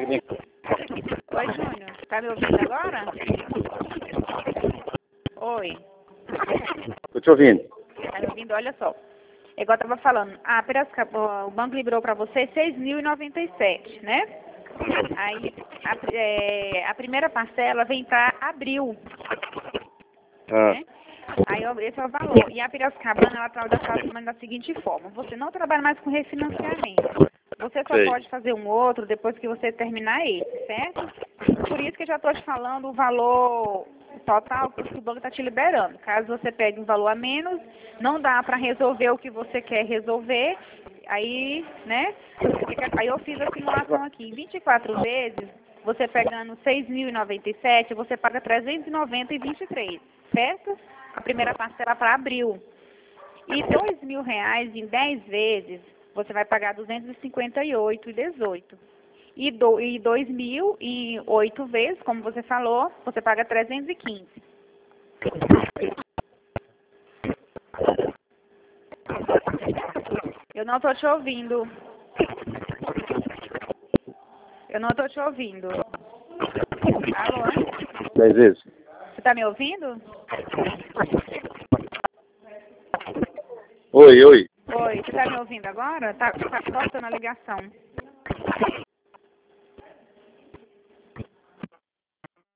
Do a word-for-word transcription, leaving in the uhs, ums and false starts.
Oi, Júnior. Tá me ouvindo agora? Oi. Tô te ouvindo. Tá me ouvindo? Olha só. É igual eu tava falando. A Piracicaba, o banco liberou para você seis mil e noventa e sete, né? Aí a, é, a primeira parcela vem para abril. Ah. Né? Aí esse é o valor. E a Piracicabana, ela trabalha da seguinte forma. Você não trabalha mais com refinanciamento. Você só Sei. pode fazer um outro depois que você terminar esse, certo? Por isso que eu já estou te falando o valor total que o banco está te liberando. Caso você pegue um valor a menos, não dá para resolver o que você quer resolver. Aí, né? Aí eu fiz a simulação aqui. Em vinte e quatro vezes, você pegando seis mil e noventa e sete, você paga trezentos e noventa e vinte e três, certo? A primeira parcela para abril. E dois mil reais em dez vezes, você vai pagar duzentos e cinquenta e oito e dezoito. E, do, e dois mil em oito vezes, como você falou, você paga trezentos e quinze. Eu não estou te ouvindo. Eu não estou te ouvindo. Alô? Dez vezes? Você está me ouvindo? Oi, oi. Oi, você está me ouvindo agora? Está tá cortando a ligação.